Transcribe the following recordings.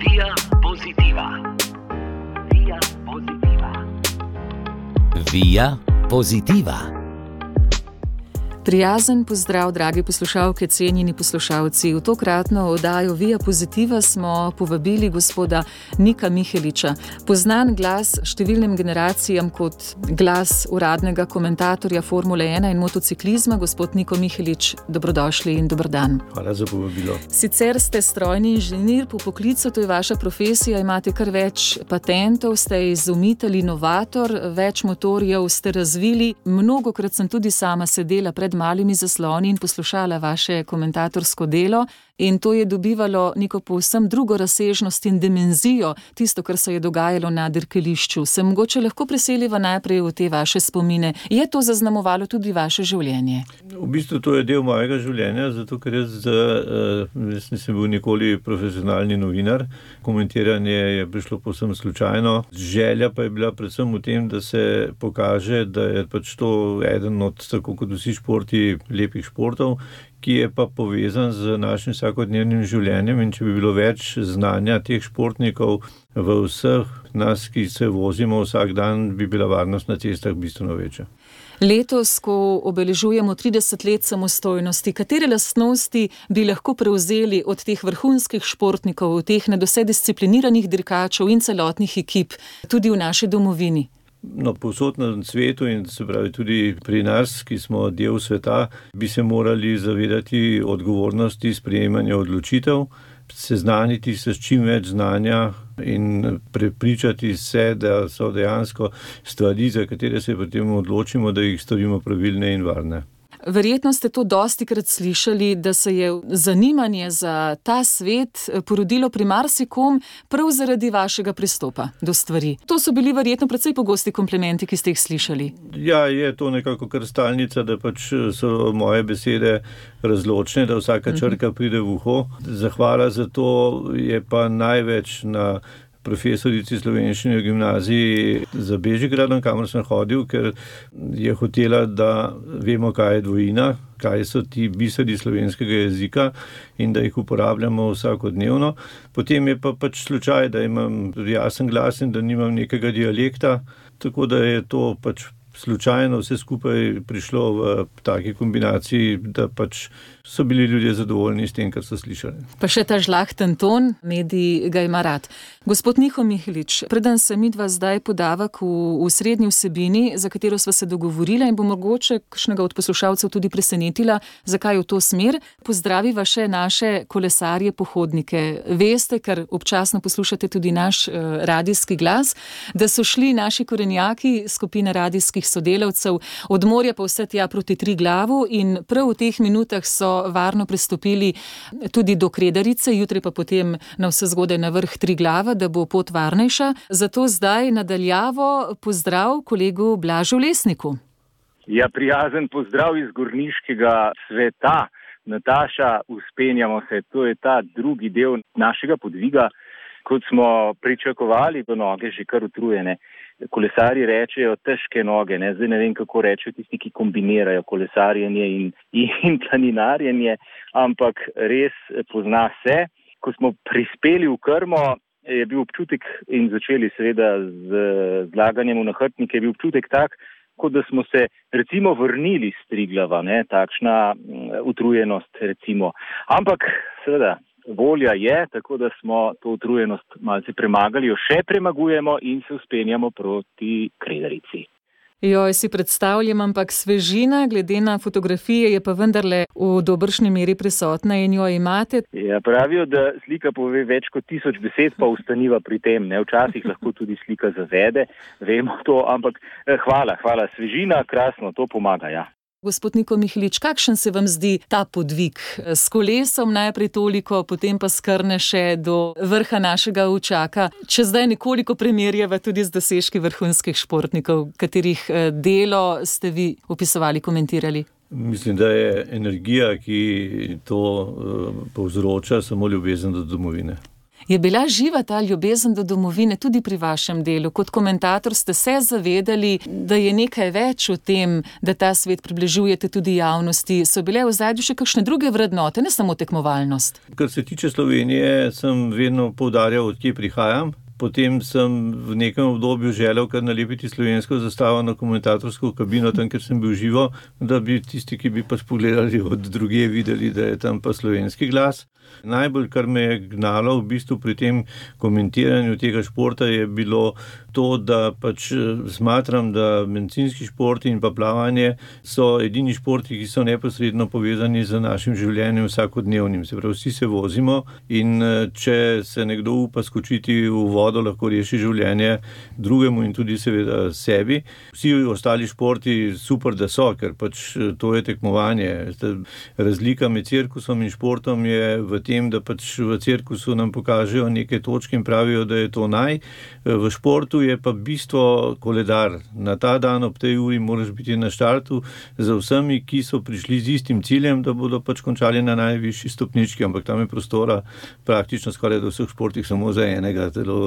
Via Positiva. Via Positiva. Via Positiva. Prijazen pozdrav, dragi poslušalke, cenjeni poslušalci. V tokratno oddajo Via Positiva smo povabili gospoda Nika Miheliča. Poznan glas številnim generacijam kot glas uradnega komentatorja Formule 1 in motociklizma. Gospod Niko Mihelič, dobrodošli in dober dan. Hvala za povabilo. Sicer ste strojni inženir po poklicu, to je vaša profesija, imate kar več patentov, ste izumitelj, inovator, več motorjev ste razvili. Mnogokrat sem tudi sama sedela pred malimi zasloni in poslušala vaše komentatorsko delo in to je dobivalo neko povsem drugo razsežnost in dimenzijo, tisto, kar se je dogajalo na dirkališču. Se mogoče lahko preseliva najprej v te vaše spomine. Je to zaznamovalo tudi vaše življenje? V bistvu to je del mojega življenja, zato ker jaz nisem bil nikoli profesionalni novinar. Komentiranje je prišlo povsem slučajno. Želja pa je bila predvsem v tem, da se pokaže, da je pač to eden od, tako kot vsi športi, lepih športov, ki je pa povezan z našim vsakodnevnim življenjem, in če bi bilo več znanja teh športnikov v vseh nas, ki se vozimo vsak dan, bi bila varnost na cestah bistveno večja. Letos, ko obeležujemo 30 let samostojnosti, katere lastnosti bi lahko prevzeli od teh vrhunskih športnikov, od teh nadvse discipliniranih dirkačev in celotnih ekip, tudi v naši domovini? No, povsod na svetu in se pravi tudi pri nas, ki smo del sveta, bi se morali zavedati odgovornosti sprejemanja odločitev, seznaniti se s čim več znanja in prepričati se, da so dejansko stvari, za katere se potem odločimo, da jih storimo pravilne in varne. Verjetno ste to dostikrat slišali, da se je zanimanje za ta svet porodilo pri marsikom prav zaradi vašega pristopa do stvari. To so bili verjetno precej pogosti komplimenti, ki ste jih slišali. Ja, je to nekako kar stalnica, da pač so moje besede razločne, da vsaka črka pride v uho. Zahvala za to je pa največ na profesorici slovenščine v gimnaziji za Bežigradom, kamor sem hodil, ker je hotela, da vemo, kaj je dvojina, kaj so ti biseri slovenskega jezika in da jih uporabljamo vsakodnevno. Potem je pa pač slučaj, da imam jasen glas in da nimam nekega dialekta, tako da je to pač slučajno vse skupaj prišlo v taki kombinaciji, da pač so bili ljudje zadovoljni s tem, kar so slišali. Pa še ta žlahten ton, medij ga ima rad. Gospod Niko Mihelič, preden se midva zdaj podava v srednji vsebini, za katero sva se dogovorila in bo mogoče kakšnega od poslušalcev tudi presenetila, zakaj v to smer, pozdraviva še naše kolesarje, pohodnike. Veste, ker občasno poslušate tudi naš radijski glas, da so šli naši korenjaki, skupina radijskih sodelavcev, od morja pa vse tja proti Triglavu in prav v teh minutah so varno prestopili tudi do Kredarice, jutri pa potem na vse zgodaj na vrh Triglava, da bo pot varnejša. Zato zdaj nadaljavo pozdrav kolegu Blažu Lesniku. Ja, prijazen pozdrav iz gorniškega sveta. Nataša, vzpenjamo se, to je ta drugi del našega podviga. Kot smo pričakovali, do noge že kar utrujene. Kolesarji rečejo težke noge, ne? Zdaj ne vem, kako rečejo tisti, ki kombinirajo kolesarjenje in planinarjenje, ampak res pozna se. Ko smo prispeli v krmo, je bil občutek in začeli seveda z zlaganjem v nahrbtnike, je bil občutek tak, kot da smo se recimo vrnili s Triglava, ne? Takšna utrujenost recimo. Ampak seveda, volja je, tako da smo to utrujenost malce premagali, jo še premagujemo in se vzpenjamo proti Kredarici. Joj, si predstavljam, ampak svežina, glede na fotografije, je pa vendarle v dobršni meri prisotna in jo imate. Ja, pravijo, da slika pove več kot 1000 besed, pa ustaniva pri tem, ne? Včasih lahko tudi slika zavede, vemo to, ampak hvala, svežina, krasno, to pomaga, ja. Gospod Niko Mihelič, kakšen se vam zdi ta podvig? S kolesom najprej toliko, potem pa skrne še do vrha našega Učaka. Če zdaj nekoliko primerjava tudi z dosežki vrhunskih športnikov, katerih delo ste vi opisovali, komentirali? Mislim, da je energija, ki to povzroča, samo ljubezen do domovine. Je bila živa ta ljubezen do domovine tudi pri vašem delu? Kot komentator ste se zavedali, da je nekaj več v tem, da ta svet približujete tudi javnosti. So bile v ozadju še kakšne druge vrednote, ne samo tekmovalnost? Kar se tiče Slovenije, sem vedno poudarjal, od kje prihajam. Potem sem v nekem obdobju želel kar nalepiti slovensko zastavo na komentatorsko kabino, tam, kjer sem bil živo, da bi tisti, ki bi pač pogledali od drugje, videli, da je tam pa slovenski glas. Najbolj, kar me je gnalo v bistvu pri tem komentiranju tega športa, je bilo to, da pač smatram, da medicinski šport in pa plavanje so edini športi, ki so neposredno povezani z našim življenjem vsakodnevnim. Se pravi, vsi se vozimo in če se nekdo upa skočiti v vodo, lahko reši življenje drugemu in tudi seveda sebi. Vsi ostali športi super, da so, ker pač to je tekmovanje. Razlika med cirkusom in športom je v tem, da pač v cirkusu nam pokažejo neke točke in pravijo, da je to naj. V športu je pa bistvo koledar. Na ta dan ob tej uri moraš biti na štartu za vsemi, ki so prišli z istim ciljem, da bodo pač končali na najvišji stopnički, ampak tam je prostora praktično skoraj do vseh športih samo za enega.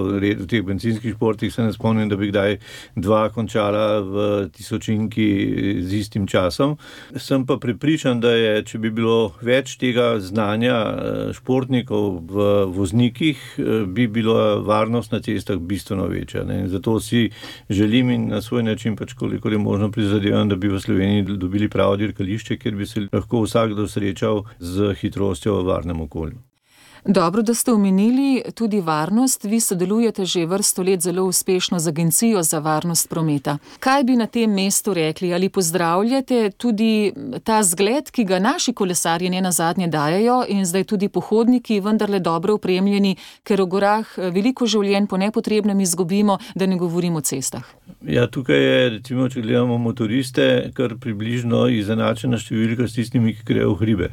V teh bencinskih športih se ne spomnim, da bi kdaj dva končala v tisočinki z istim časom. Sem pa prepričan, da je, če bi bilo več tega znanja športnikov v voznikih, bi bila varnost na cestah bistveno večja. Zato si želim in na svoj način pač koliko je možno prizadevam, da bi v Sloveniji dobili pravo dirkališče, kjer bi se lahko vsakdo srečal z hitrostjo v varnem okolju. Dobro, da ste omenili tudi varnost. Vi sodelujete že vrsto let zelo uspešno z Agencijo za varnost prometa. Kaj bi na tem mestu rekli? Ali pozdravljate tudi ta zgled, ki ga naši kolesarji nenazadnje dajejo in zdaj tudi pohodniki vendarle dobro opremljeni, ker v gorah veliko življenj po nepotrebnem izgubimo, da ne govorimo o cestah? Ja, tukaj je, recimo, če gledamo motoriste, kar približno izenačena številka s tistimi, ki grejo v hribe.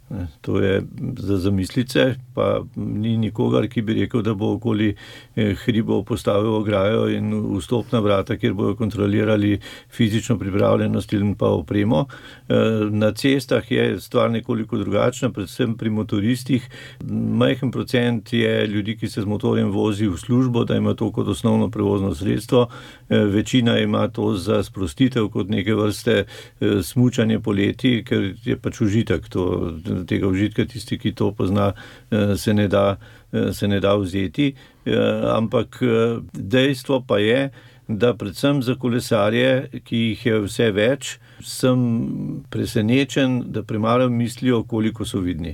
To je za zamislice, pa ni nikogar, ki bi rekel, da bo okoli hribov postavil ograjo in vstopna vrata, kjer bojo kontrolirali fizično pripravljenost in pa opremo. Na cestah je stvar nekoliko drugačna, predvsem pri motoristih. Majhen procent je ljudi, ki se z motorjem vozi v službo, da ima to kot osnovno prevozno sredstvo. Večina ima to za sprostitev kot neke vrste smučanje poleti, ker je pač užitek tega užitka, tisti, ki to pozna, se ne da vzeti. Ampak dejstvo pa je, da predvsem za kolesarje, ki jih je vse več, sem presenečen, da premalo mislijo, koliko so vidni.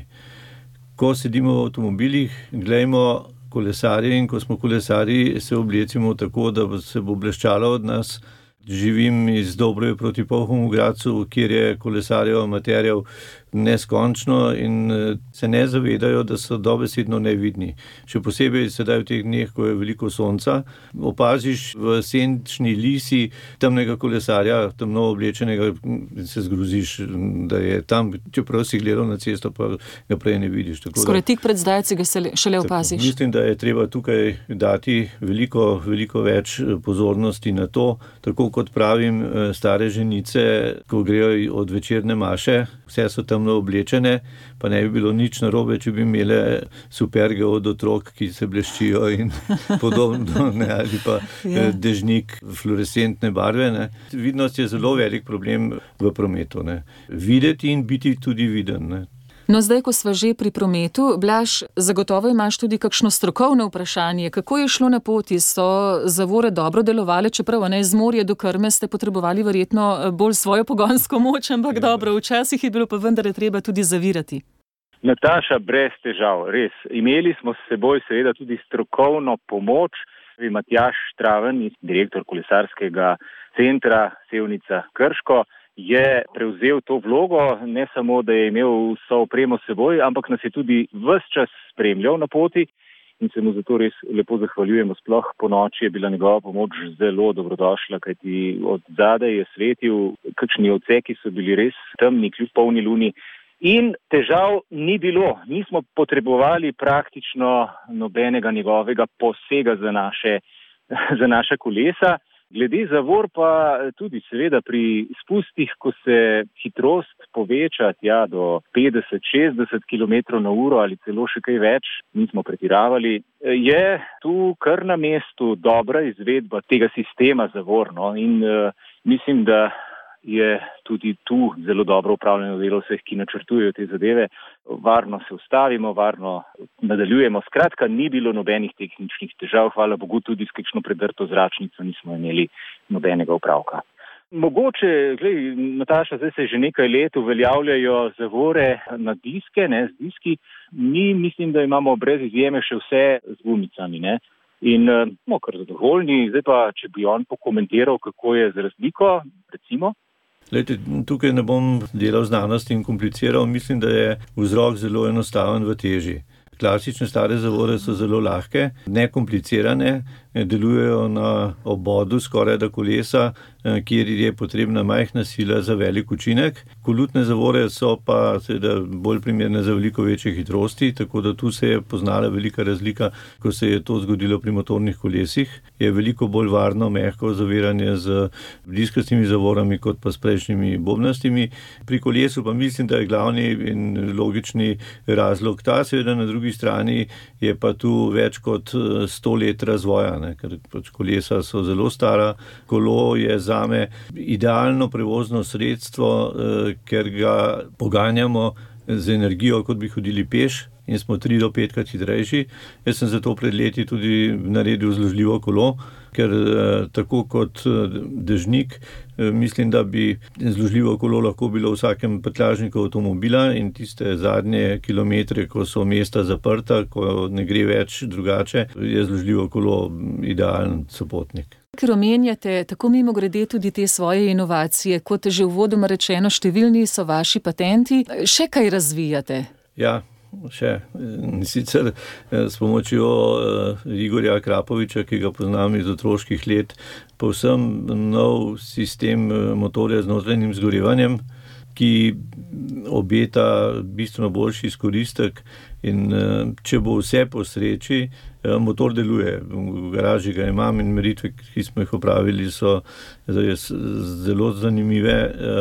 Ko sedimo v avtomobilih, gledajmo kolesarje in ko smo kolesarji, se oblecimo tako, da se bo bleščalo od nas. Živim iz Dobroje proti Polhom v Gradcu, kjer je kolesarjev, amaterjev neskončno in se ne zavedajo, da so dobesedno nevidni. Še posebej sedaj v teh dneh, ko je veliko sonca, opaziš v senčni lisi temnega kolesarja, temno oblečenega, in se zgroziš, da je tam, čeprav si gledal na cesto, pa ga prej ne vidiš. Skoraj tik pred zdajci ga šele opaziš. Mislim, da je treba tukaj dati veliko več pozornosti na to, tako kot pravim, stare ženice, ko grejo od večerne maše, vse so temno oblečene, pa ne bi bilo nič narobe, če bi imele superge od otrok, ki se bleščijo in podobno, ali pa dežnik fluorescentne barve. Vidnost je zelo velik problem v prometu. Videti in biti tudi viden. No, zdaj, ko sva že pri prometu, Blaž, zagotovo imaš tudi kakšno strokovno vprašanje. Kako je šlo na poti? So zavore dobro delovale, čeprav z morja do Krme ste potrebovali verjetno bolj svojo pogonsko moč, ampak dobro, včasih je bilo pa vendar treba tudi zavirati. Nataša, brez težav, res. Imeli smo s seboj seveda tudi strokovno pomoč. Matjaž Štraven, direktor kolesarskega centra Sevnica Krško, je prevzel to vlogo, ne samo, da je imel vso opremo s seboj, ampak nas je tudi ves čas spremljal na poti in se mu zato res lepo zahvaljujemo. Sploh po noči je bila njegova pomoč zelo dobrodošla, kajti od zadaj je svetil, kakšni odseki so bili res temni, kljub polni luni. In težav ni bilo, nismo potrebovali praktično nobenega njegovega posega za naša kolesa. Glede zavor pa tudi seveda pri spustih, ko se hitrost poveča do 50-60 km/h ali celo še kaj več, nismo pretiravali, je tu kar na mestu dobra izvedba tega sistema zavor. In mislim, da je tudi tu zelo dobro upravljeno delo vseh, ki načrtujejo te zadeve. Varno se ustavimo, varno nadaljujemo. Skratka, ni bilo nobenih tehničnih težav, hvala Bogu, tudi s kakšno predrto zračnico nismo imeli nobenega opravka. Mogoče, Nataša, zdaj se že nekaj let uveljavljajo zavore na diske, z diski. Mi mislim, da imamo brez izjeme še vse z gumicami, In smo kar zadovoljni. Zdaj pa, če bi on pokomentiral, kako je z razliko, recimo. Lejte, tukaj ne bom delal znanosti in kompliciral, mislim, da je vzrok zelo enostaven v teži. Klasične stare zavore so zelo lahke, nekomplicirane, delujejo na obodu skoraj da kolesa, kjer je potrebna majhna sila za velik učinek. Kolutne zavore so pa seveda bolj primerne za veliko večje hitrosti, tako da tu se je poznala velika razlika, ko se je to zgodilo pri motornih kolesih. Je veliko bolj varno, mehko zaviranje z diskastimi zavorami, kot pa s prejšnjimi bobnastimi. Pri kolesu pa mislim, da je glavni in logični razlog ta, seveda na drugi strani je pa tu več kot 100 let razvoja, ker kolesa so zelo stara. Kolo je zame idealno prevozno sredstvo, ker ga poganjamo z energijo, kot bi hodili peš, in smo 3 do 5-krat hitrejši. Jaz sem zato pred leti tudi naredil zložljivo kolo, ker tako kot dežnik mislim, da bi zložljivo kolo lahko bilo v vsakem prtljažniku avtomobila in tiste zadnje kilometre, ko so mesta zaprta, ko ne gre več drugače, je zložljivo kolo idealen sopotnik. Ker omenjate tako mimogrede tudi te svoje inovacije, kot že uvodoma rečeno, številni so vaši patenti, še kaj razvijate? Ja, še. Sicer s pomočjo Igorja Krapoviča, ki ga poznam iz otroških let, povsem nov sistem motorja z notranjim zgorevanjem, ki obeta bistveno boljši izkoristek in če bo vse po sreči, motor deluje. V garaži ga imam in meritve, ki smo jih opravili, so zelo zanimive.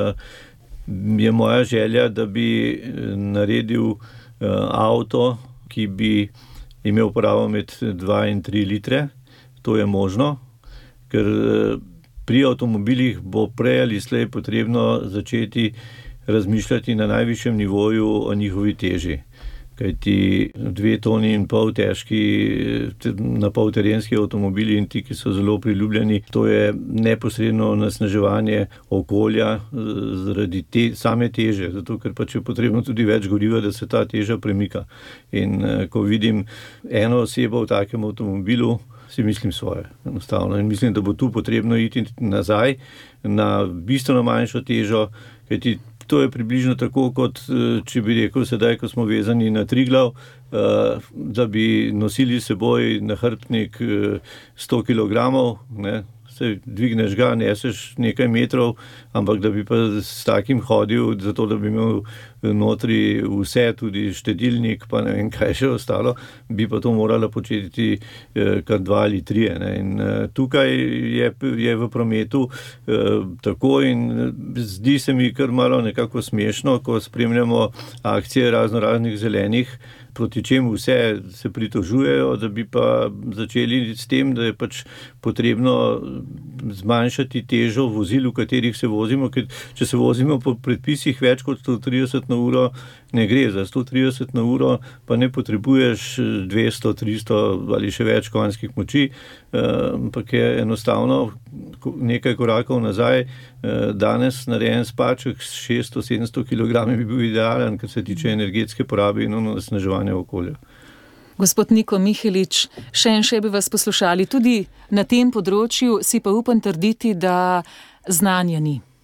Je moja želja, da bi naredil avto, ki bi imel porabo med 2 in 3 litre. To je možno, ker pri avtomobilih bo prej ali slej potrebno začeti razmišljati na najvišjem nivoju o njihovi teži. Kajti 2,5 toni težki napol terenski avtomobili in ti, ki so zelo priljubljeni, to je neposredno onesnaževanje okolja zaradi same teže, zato ker pač je potrebno tudi več goriva, da se ta teža premika. In ko vidim eno osebo v takem avtomobilu, si mislim svoje, enostavno. In mislim, da bo tu potrebno iti nazaj na bistveno manjšo težo, kajti to je približno tako, kot če bi rekel sedaj, ko smo vezani na Triglav, da bi nosili seboj nahrbtnik 100 kilogramov, se dvigneš ga, neseš nekaj metrov, ampak da bi pa s takim hodil, zato da bi imel notri vse, tudi štedilnik, pa ne vem kaj še ostalo, bi pa to morala početi kar 2 ali 3. In tukaj je v prometu tako in zdi se mi kar malo nekako smešno, ko spremljamo akcije raznih zelenih, proti čemu vse se pritožujejo, da bi pa začeli s tem, da je pač potrebno zmanjšati težo vozil, v katerih se vozimo, ker če se vozimo po predpisih več kot 130 na uro, ne gre. Za 130 na uro pa ne potrebuješ 200, 300 ali še več konjskih moči, ampak je enostavno nekaj korakov nazaj. Danes narejen spaček s 600-700 kilogrami bi bil idealen, kar se tiče energetske porabe in onesnaževanja okolja. Gospod Niko Mihelič, še bi vas poslušali. Tudi na tem področju si pa upam trditi, da znanja ni.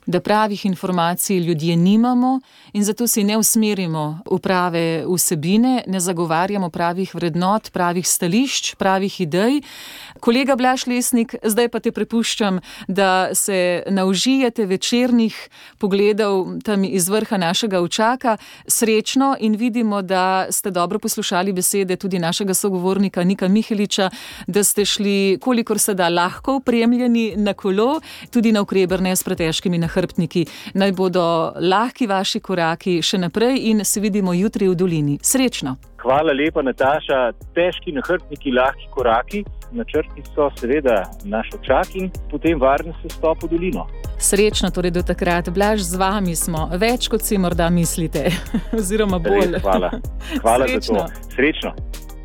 Da pravih informacij ljudje nimamo in zato si ne usmerimo v prave vsebine, ne zagovarjamo pravih vrednot, pravih stališč, pravih idej. Kolega Blaž Lesnik, zdaj pa te prepuščam, da se naužijete večernih pogledov tam iz vrha našega Učaka. Srečno in vidimo, da ste dobro poslušali besede tudi našega sogovornika Nika Miheliča, da ste šli kolikor se da lahko opremljeni na kolo, tudi na Ukrebrne s pretežkimi nahrbtniki. Naj bodo lahki vaši koraki še naprej in se vidimo jutri v dolini. Srečno! Hvala lepa, Nataša. Težki nahrbtniki, lahki koraki. Načrti so seveda naš Učak in potem varen sestop v dolino. Srečno torej do takrat. Blaž, z vami smo. Več kot si morda mislite. Oziroma bolj. Res, hvala. Hvala za to. Srečno.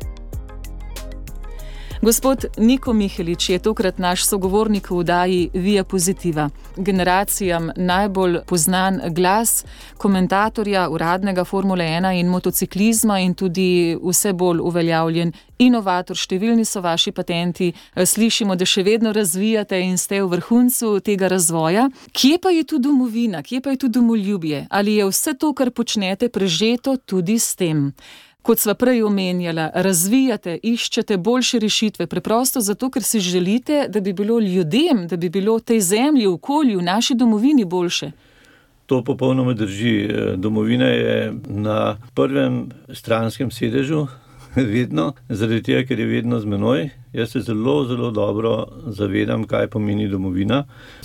Gospod Niko Mihelič je tokrat naš sogovornik v oddaji Via Positiva. Generacijam najbolj poznan glas komentatorja uradnega Formule 1 in motociklizma in tudi vse bolj uveljavljen inovator. Številni so vaši patenti. Slišimo, da še vedno razvijate in ste v vrhuncu tega razvoja. Kje pa je tu domovina? Kje pa je tu domoljubje? Ali je vse to, kar počnete, prežeto tudi s tem? Kot sva prej omenjala, razvijate, iščete boljše rešitve, preprosto zato, ker si želite, da bi bilo ljudem, da bi bilo tej zemlji, okolju, naši domovini boljše. To popolnoma drži. Domovina je na prvem stranskem sedežu, vedno, zaradi tega, ker je vedno z menoj. Jaz se zelo, zelo dobro zavedam, kaj pomeni domovina.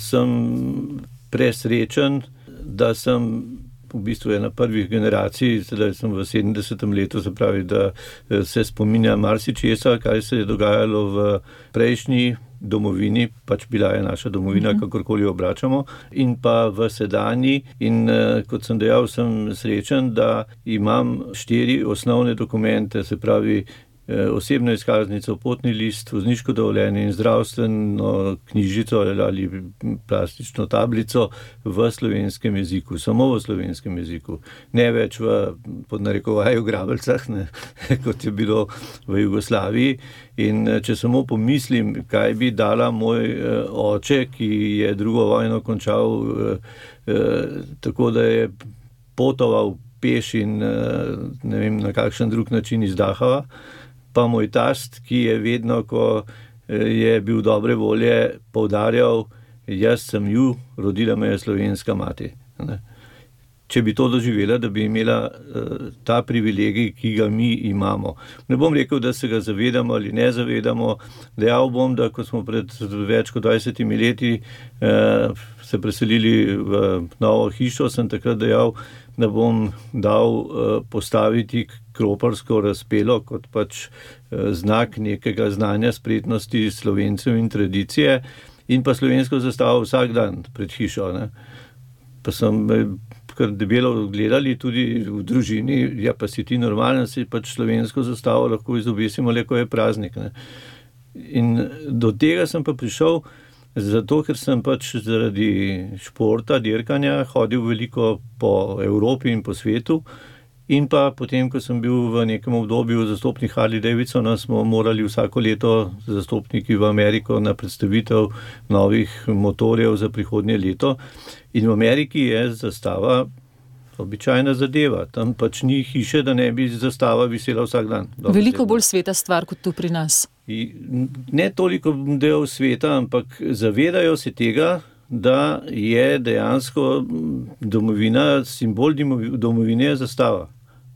Sem presrečen, da sem v bistvu ena prvih generacij, sedaj sem v 70. letu, se pravi, da se spominja marsičesa, kaj se je dogajalo v prejšnji domovini, pač bila je naša domovina, kakorkoli obračamo, in pa v sedanji. In kot sem dejal, sem srečen, da imam 4 osnovne dokumente, se pravi, osebno izkaznico, potni list, vozniško dovoljenje in zdravstveno knjižico ali plastično tablico v slovenskem jeziku, samo v slovenskem jeziku. Ne več v pod narekovaju Grabelcah, ne, kot je bilo v Jugoslaviji. In če samo pomislim, kaj bi dala moj oče, ki je drugo vojno končal tako, da je potoval peš in ne vem na kakšen drug način iz Dachau, pa moj tast, ki je vedno, ko je bil dobre volje, poudarjal, jaz sem ju, rodila me je slovenska mati. Ne. Če bi to doživela, da bi imela ta privilegij, ki ga mi imamo. Ne bom rekel, da se ga zavedamo ali ne zavedamo. Dejal bom, da ko smo pred več kot 20 leti se preselili v novo hišo, sem takrat dejal, da bom dal postaviti kroparsko razpelo kot pač znak nekega znanja, spretnosti Slovencev in tradicije in pa slovensko zastavo vsak dan pred hišo. Ne. Pa sem kar debelo gledali tudi v družini, ja pa si ti normalen, si pač slovensko zastavo lahko izobesimo le, ko je praznik. Ne. In do tega sem pa prišel zato, ker sem pač zaradi športa, dirkanja hodil veliko po Evropi in po svetu. In pa potem, ko sem bil v nekem obdobju zastopnik Harley Davidsona, smo morali vsako leto zastopniki v Ameriko na predstavitev novih motorjev za prihodnje leto. In v Ameriki je zastava običajna zadeva. Tam pač ni hiše, da ne bi zastava visela vsak dan. Veliko bolj sveta stvar kot tu pri nas. Ne toliko del sveta, ampak zavedajo se tega, da je dejansko domovina, simbol domovine je zastava.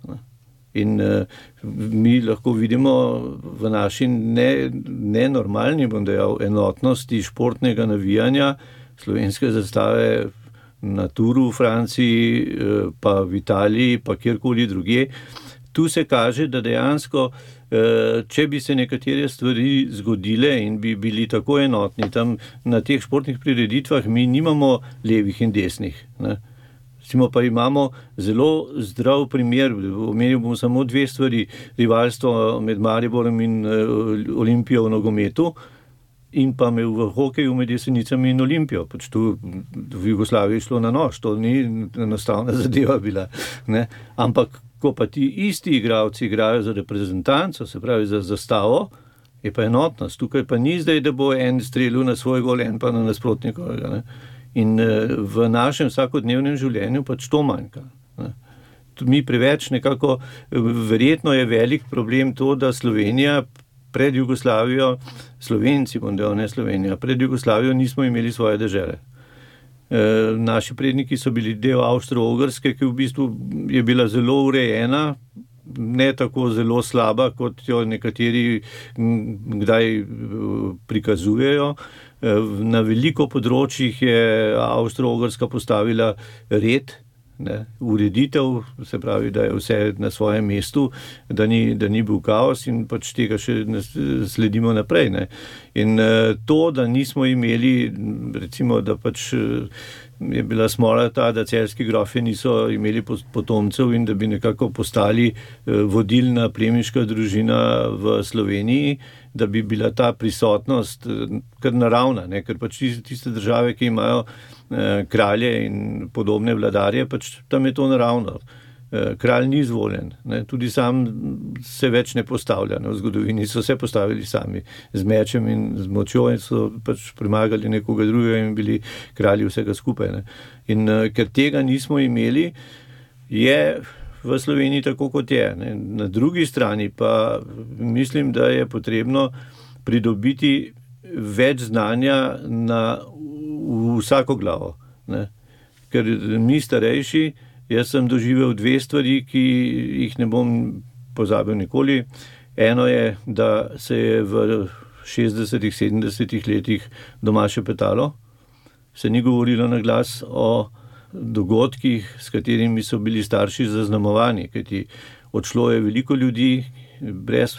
In mi lahko vidimo v naši nenormalni, bom dejal, enotnosti športnega navijanja slovenske zastave na Turu v Franciji, pa v Italiji, pa kjerkoli drugje. Tu se kaže, da dejansko, če bi se nekatere stvari zgodile in bi bili tako enotni, tam na teh športnih prireditvah mi nimamo levih in desnih. Ne. Recimo pa imamo zelo zdrav primer, omenil bom samo 2 stvari, rivalstvo med Mariborom in Olimpijo v nogometu in pa v hokeju med Jesenicami in Olimpijo. Pač tu v Jugoslaviji šlo na nož, to ni enostavna zadeva bila. Ne? Ampak ko pa ti isti igralci igrajo za reprezentanco, se pravi za zastavo, je pa enotnost. Tukaj pa ni zdaj, da bo en strelil na svoj gol, en pa na nasprotnikovega. Ne? In v našem vsakodnevnem življenju pač to manjka. Mi preveč nekako, verjetno je velik problem to, da Slovenija pred Jugoslavijo, Slovenci, ne Slovenija, pred Jugoslavijo nismo imeli svoje dežele. Naši predniki so bili del Avstro-Ogrske, ki v bistvu je bila zelo urejena, ne tako zelo slaba, kot jo nekateri kdaj prikazujejo. Na veliko področjih je Avstro-Ogrska postavila red, ureditev, se pravi, da je vse na svojem mestu, da ni bil kaos in pač tega še sledimo naprej. In to, da nismo imeli, recimo, da pač je bila smola ta, da celjski grofje niso imeli potomcev in da bi nekako postali vodilna plemiška družina v Sloveniji, da bi bila ta prisotnost kar naravna, ker pač tiste države, ki imajo kralje in podobne vladarje, pač tam je to naravno. Kralj ni izvoljen, tudi sam se več ne postavlja. V zgodovini so se postavili sami z mečem in z močjo in so pač premagali nekoga drugega in bili kralji vsega skupaj. In ker tega nismo imeli, je v Sloveniji tako, kot je. Na drugi strani pa mislim, da je potrebno pridobiti več znanja na vsako glavo. Ker mi starejši, jaz sem doživel dve stvari, ki jih ne bom pozabil nikoli. Eno je, da se je v 60-ih, 70-ih letih doma šepetalo. Se ni govorilo na glas o dogodkih, s katerimi so bili starši zaznamovani, kajti odšlo je veliko ljudi brez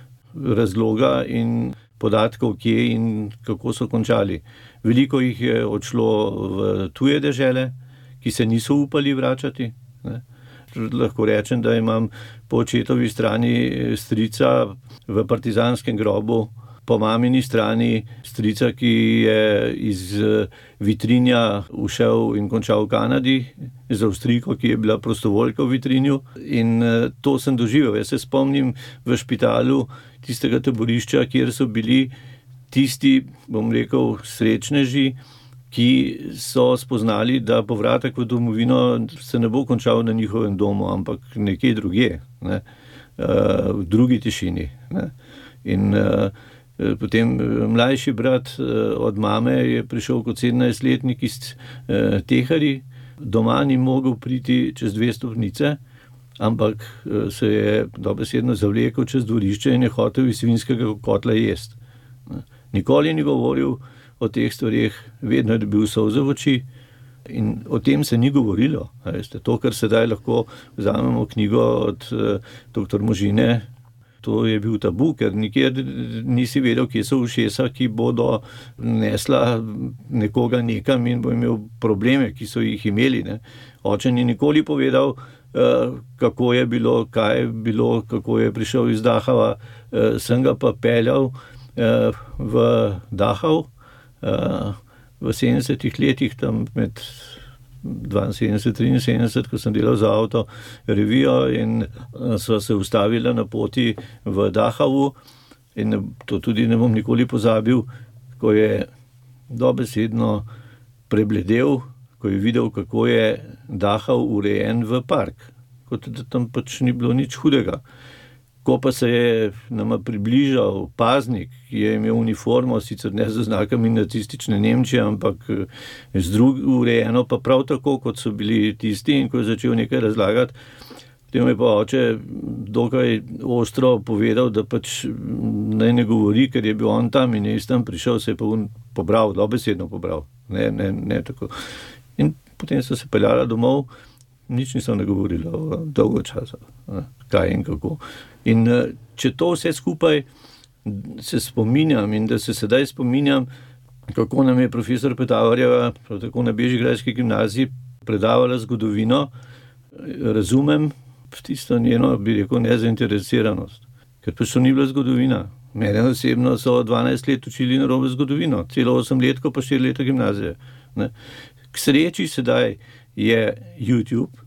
razloga in podatkov, kje in kako so končali. Veliko jih je odšlo v tuje dežele, ki se niso upali vračati. Lahko rečem, da imam po očetovi strani strica v partizanskem grobu, po mamini strani strica, ki je iz Vitrinja ušel in končal v Kanadi, z Avstrijko, ki je bila prostovoljka v Vitrinju. In to sem doživel. Jaz se spomnim v špitalu tistega taborišča, kjer so bili tisti, bom rekel, srečneži, ki so spoznali, da povratek v domovino se ne bo končal na njihovem domu, ampak nekje drugje, v drugi tišini. In potem mlajši brat od mame je prišel kot 17-letnik iz Tehari, doma ni mogel priti čez 2 stopnice, ampak se je dobesedno zavlekel čez dvorišče in je hotel iz svinjskega kotla jesti. Nikoli ni govoril o teh stvarih, vedno je bil solze v oči in o tem se ni govorilo. To, kar sedaj lahko vzamemo knjigo od dr. Možine, to je bil tabu, ker nikjer nisi vedel, kje so ušesa, ki bodo nesla nekoga nekam in bo imel probleme, ki so jih imeli. Oče ni nikoli povedal, kako je bilo, kaj je bilo, kako je prišel iz Dachau. Sem ga pa peljal v Dachau v 70-ih letih, tam med 72-73, ko sem delal za Auto revijo in sva se ustavila na poti v Dachau in to tudi ne bom nikoli pozabil, ko je dobesedno prebledel, ko je videl, kako je Dachau urejen v park, kot da tam pač ni bilo nič hudega. Ko pa se je nama približal paznik, ki je imel uniformo, sicer ne z znakami nacistične Nemčije, ampak urejeno pa prav tako, kot so bili tisti, in ko je začel nekaj razlagati, potem je pa oče dokaj ostro povedal, da pač naj ne govori, ker je bil on tam in je iz tam prišel, se je pa on pobral, dobesedno pobral. Ne tako. In potem so se peljala domov, nič niso ne govorila dolgo časa, kaj in kako. In če to vse skupaj se spominjam in da se sedaj spominjam, kako nam je profesor Petavarjeva, prav tako na Bežigrajski gimnaziji, predavala zgodovino, razumem tisto njeno, bi rekel, nezainteresiranost. Ker pač to ni bila zgodovina. Mene osebno so 12 let učili narobe zgodovino, celo 8 let, ko pa 4 leta gimnazije. K sreči sedaj je YouTube,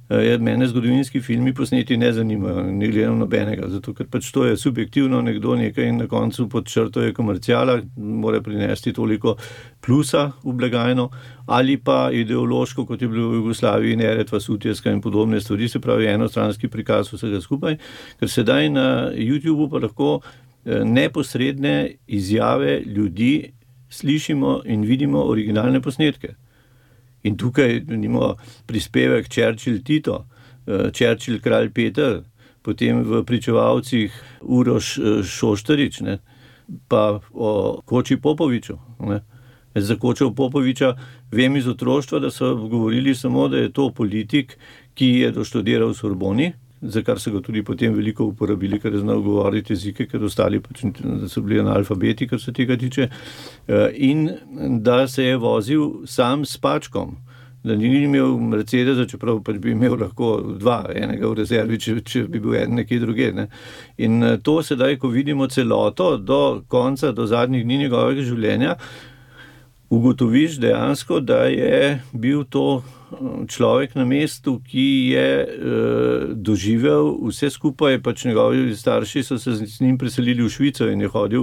Mene zgodovinski filmi posneti ne zanimajo, ne gledam nobenega, zato ker pač to je subjektivno, nekdo nekaj in na koncu pod črto je komerciala, mora prinesti toliko plusa v blagajno, ali pa ideološko, kot je bilo v Jugoslaviji, Neretva, Sutjeska in podobne stvari, se pravi enostranski prikaz vsega skupaj, ker sedaj na YouTubeu pa lahko neposredne izjave ljudi slišimo in vidimo originalne posnetke. In tukaj imamo prispevek Churchill-Tito, Churchill-Kralj Peter, potem v pričevalcih Uroš Šoštarič, ne, pa o Koči Popoviču. Ne. Za Kočo Popoviča vem iz otroštva, da so govorili samo, da je to politik, ki je doštudiral v Sorboni, za kar so ga tudi potem veliko uporabili, ker je znal govoriti jezike, ker ostali pač so bili analfabeti, kar se tega tiče, in da se je vozil sam s pačkom, da ni imel Mercedesa, čeprav pač bi imel lahko dva, enega v rezervi, če bi bil en nekje druge. Ne. In to sedaj, ko vidimo celoto do konca, do zadnjih dni njegovega življenja, ugotoviš dejansko, da je bil to človek na mestu, ki je doživel vse skupaj, pač njegovi starši so se z njim preselili v Švico in je hodil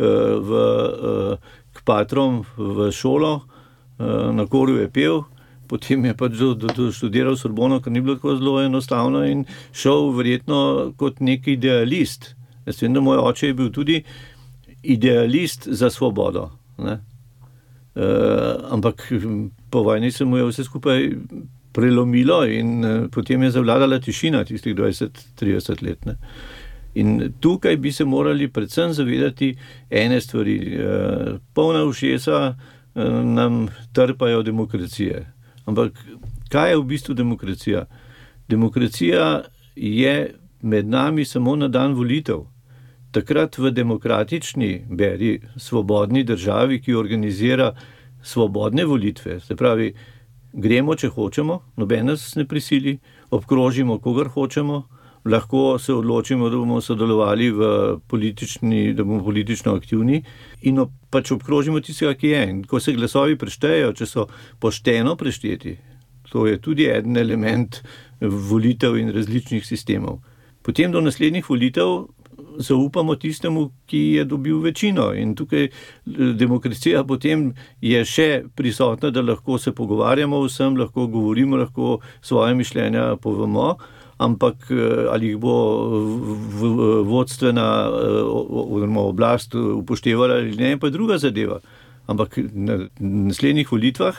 k patrom v šolo, na Korju je pel, potem je pač študiral Sorbono, ker ni bilo tako zelo enostavno in šel verjetno kot nek idealist. Jaz vem, da moj oče je bil tudi idealist za svobodo, ne. Ampak po vojni se mu je vse skupaj prelomilo in potem je zavladala tišina tistih 20-30 let. Ne. In tukaj bi se morali predvsem zavedati ene stvari. Polna ušesa nam trpajo demokracije. Ampak kaj je v bistvu demokracija? Demokracija je med nami samo na dan volitev. Takrat v demokratični, beri svobodni državi, ki organizira svobodne volitve, se pravi, gremo, če hočemo, noben nas ne prisili, obkrožimo, kogar hočemo, lahko se odločimo, da bomo sodelovali da bomo politično aktivni in pač obkrožimo tistega, ki je. In ko se glasovi preštejejo, če so pošteno prešteti, to je tudi eden element volitev in različnih sistemov. Potem do naslednjih volitev zaupamo tistemu, ki je dobil večino. In tukaj demokracija potem je še prisotna, da lahko se pogovarjamo vsem, lahko govorimo, lahko svoje mišljenja povemo, ampak ali jih bo vodstvena oblast upoštevala ali ne, pa je druga zadeva. Ampak na naslednjih volitvah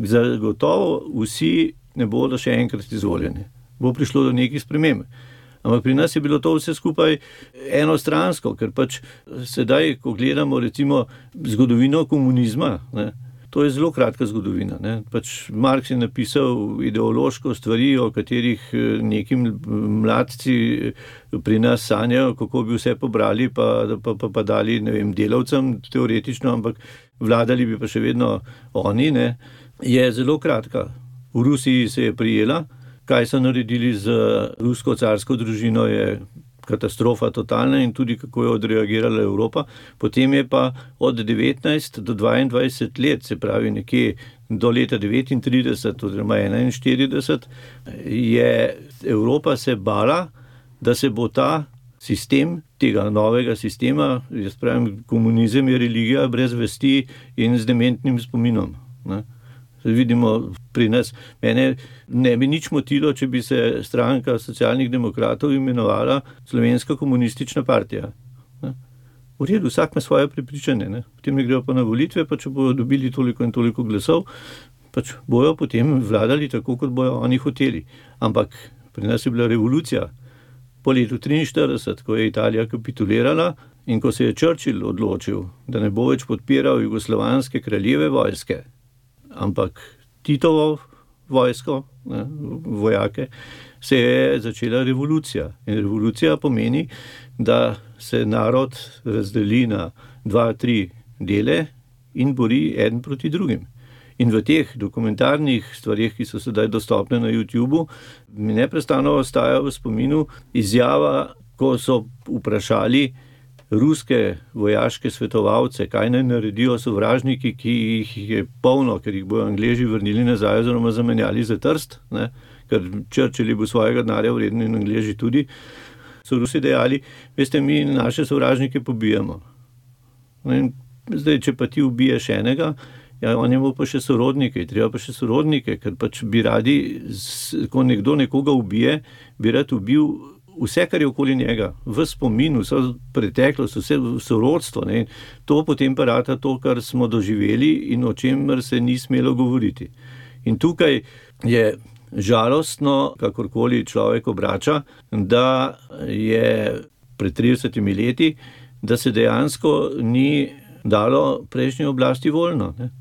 zagotovo vsi ne bodo še enkrat izvoljeni. Bo prišlo do nekih sprememb. Ampak pri nas je bilo to vse skupaj enostransko, ker pač sedaj, ko gledamo recimo zgodovino komunizma, ne, to je zelo kratka zgodovina. Ne. Pač Marx je napisal ideološko stvari, o katerih nekim mladci pri nas sanjajo, kako bi vse pobrali pa dali, ne vem, delavcem teoretično, ampak vladali bi pa še vedno oni, ne, je zelo kratka. V Rusiji se je prijela. Kaj so naredili z rusko carsko družino, je katastrofa totalna in tudi kako je odreagirala Evropa. Potem je pa od 19 do 22 let, se pravi nekje do leta 39 oziroma 41, je Evropa se bala, da se bo ta sistem tega novega sistema, jaz pravim, komunizem je religija brez vesti in z dementnim spominom. Ne. Vidimo pri nas, mene ne bi nič motilo, če bi se stranka socialnih demokratov imenovala Slovenska komunistična partija. Ne? V redu, vsak ima svoje prepričanje, ne? Potem ne grejo pa na volitve, pa če bojo dobili toliko in toliko glasov, pač bojo potem vladali tako, kot bojo oni hoteli. Ampak pri nas je bila revolucija po letu 1943, ko je Italija kapitulirala in ko se je Churchill odločil, da ne bo več podpiral jugoslovanske kraljeve vojske, ampak Titovo vojsko, ne, vojake, se je začela revolucija. In revolucija pomeni, da se narod razdeli na 2-3 dele in bori eden proti drugim. In v teh dokumentarnih stvarih, ki so sedaj dostopne na YouTubu, mi neprestano ostaja v spominu izjava, ko so vprašali ruske vojaške svetovalce, kaj naj naredijo sovražniki, ki jih je polno, ker jih bojo Angleži vrnili nazaj oziroma zamenjali za Trst, ne, ker Churchill je bil svojega denarja vreden in Angleži tudi, so Rusi dejali, veste, mi naše sovražnike pobijamo. In zdaj, če pa ti ubiješ enega, ja, on ima pa še sorodnike, treba pa še sorodnike, ker pač bi radi, ko nekdo nekoga ubije, bi rad ubil vse, kar je okoli njega, v spomin, vso preteklost, vse sorodstvo. Ne? To potem pa rata to, kar smo doživeli in o čemer se ni smelo govoriti. In tukaj je žalostno, kakorkoli človek obrača, da je pred 30 leti, da se dejansko ni dalo prejšnji oblasti voljno. Ne?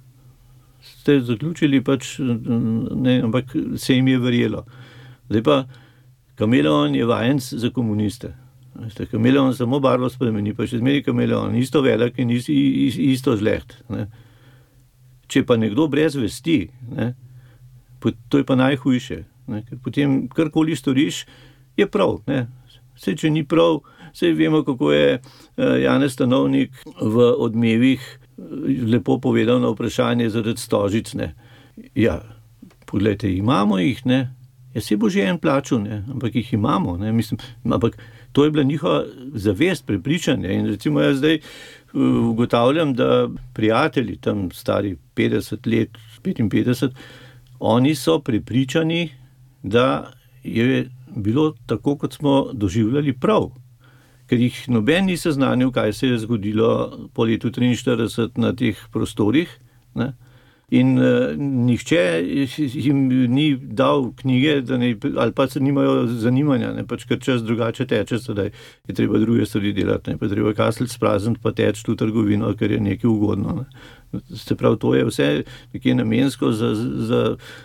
Ste zaključili pač, ne, ampak se jim je verjelo. Zdaj pa kameleon je vajenc za komuniste. Kameleon samo barvo spremeni, pa še zmeri kameleon, isto velik in isto žleht. Ne. Če pa nekdo brez vesti, ne, to je pa najhujše. Ne, ker potem karkoli storiš, je prav. Ne. Saj, če ni prav, saj vemo, kako je Janez Stanovnik v Odmevih lepo povedal na vprašanje zaradi Stožic. Ne. Ja, poglejte, imamo jih, ne. Ja, se bo že en plačal, ne? Ampak jih imamo. Ne? Mislim, ampak to je bila njihova zavest, prepričanje. In recimo jaz zdaj ugotavljam, da prijatelji tam stari 50 let, 55, oni so prepričani, da je bilo tako, kot smo doživljali prav. Ker jih noben ni seznanil, kaj se je zgodilo po letu 43 na teh prostorih, ne? In nihče jim ni dal knjige, ali pa se nimajo zanimanja, ne, pač ker čas drugače teče, sedaj je treba druge stvari delati, ne, pa treba kaslic sprazniti, pa teči tu trgovino, ker je nekaj ugodno. Ne. Se pravi, to je vse nekje namensko za